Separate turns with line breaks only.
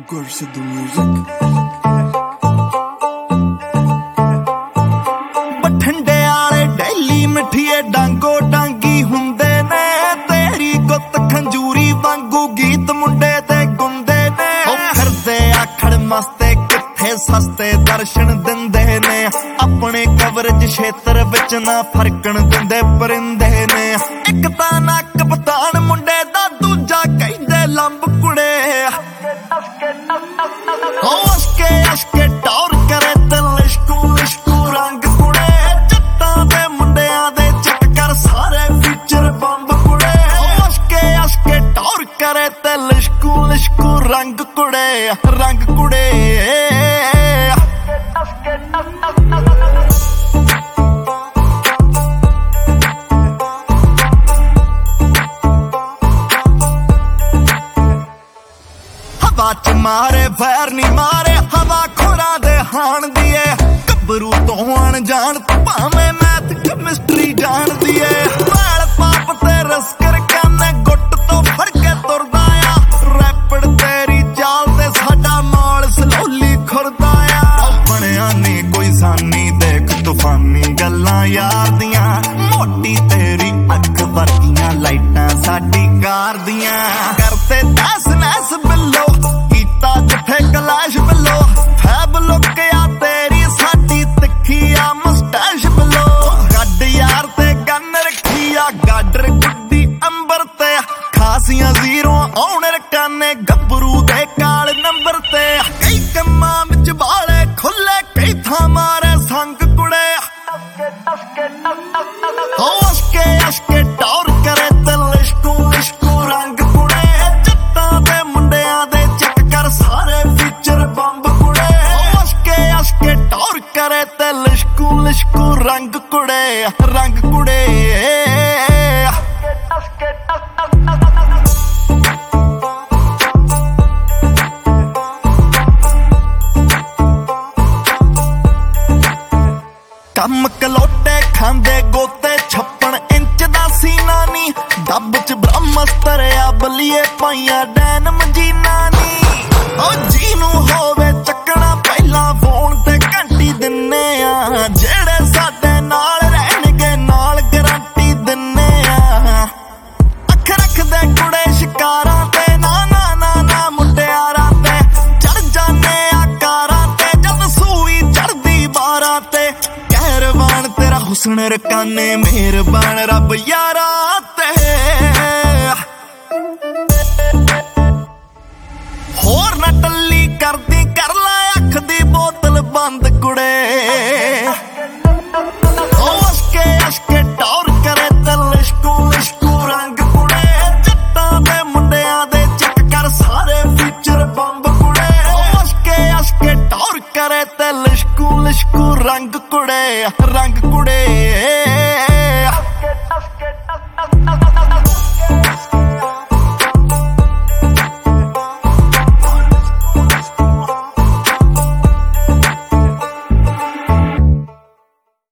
Gorsa the music.
बठंडे आले daily मिठिए डांगो Dangi हुंदे ने तेरी गुत खंजूरी वांगू गीत मुंडे ते गुंदे ने फिरदे आखड़ मस्ते किथे सस्ते दर्शन दिंदे ने अपने कवरेज क्षेत्र विच ना फरकण दिंदे परिंदे ने एक तां ना कप्तान मुंडे दा दूजा कहंदे लंब कुड़े अशके अशके टौर करे दिल इश्कू इश्कू रंग कुड़े जट्टां दे मुंडियां दे चट कर सारे फीचर बंब कुड़े अशके अशके टौर करे दिल इश्कू इश्कू रंग कुड़े हवा च मारे फैर नी मारे हवा खोरा दे हाण दिए गबरू तो अनजान भावे मैथ केमिस्ट्री जान दिए मैल पाप ते रस्कर काने गुट तो फड़ के तुरदा आ रैपिड तेरी चाल ते साडा माल स्लोली खुरदा आ बनया नी कोई सानी देख तूफानी गल्लां यार दियां मोटी तेरी अख वर्गियां लाइटां साडी कार दियां करते दस नैस बिल्लो कलाश बिलो फैब लुकिया तेरी साडी तिखिया मुस्टैश बिलो गड्ड यार ते गन रखिया गाडर गुड्डी अंबर ते खासियां जीरो आउण रकाने गबरू दे काल नंबर ते कई कम्मां विच बाले खुले कई थां मारे संग कुड़े अशके अशके टौर करे दिल इश्कू इश्कू रंग कुड़े जट्टां दे मुंडियां दे चक कर सारे टौर करे ते लिश्कू लिश्कू रंग कुड़े कम कलोटे खांदे गोते 56 इंच दा सीना नी डब च ब्रह्मस्त्र आ बलिए पाइया डैन मजीना नी ओ जीनू होवे चकना पहला फोन ते घंटी दिन्ने आ जेड़े साडे नाल रहणगे नाल गारंटी दिन्ने आ अख रखदे कुड़े शिकारां ते ना ना ना ना मुंडियारां ते चढ़ जाने आकारां ते जद सूई चढ़दी बारां ते कहरवान तेरा हुस्न रकाने मेहरबान रब यारा ते होर ना टल्ली करदी कर लै अख दी बोतल बंद कुड़े अशके अशके टौर करे दिल इश्कू इश्कू रंग कुड़े जट्टां दे मुंडियां दे चक कर सारे फीचर बंब कुड़े अशके अशके टौर करे दिल इश्कू इश्कू रंग कुड़े